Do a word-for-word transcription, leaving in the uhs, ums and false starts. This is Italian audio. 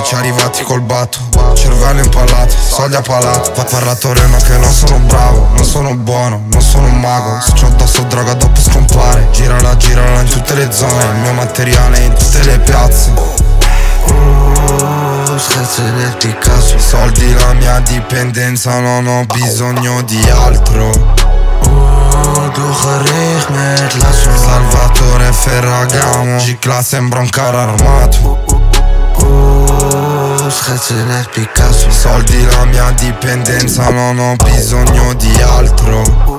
amici arrivati col batto, cervello impallato, soldi a palato. Va parlatore ma che non sono bravo, non sono buono, non sono un mago. Se c'ho addosso droga dopo scompare. Girala, girala in tutte le zone, il mio materiale in tutte le piazze. Oh, scherzo del Picasso. Soldi la mia dipendenza, non ho bisogno di altro. Oh, doe gericht met lasso. Salvatore Ferragamo, G-Class sembra un carro armato. Oh, scherzo del Picasso. Soldi la mia dipendenza, non ho bisogno di altro.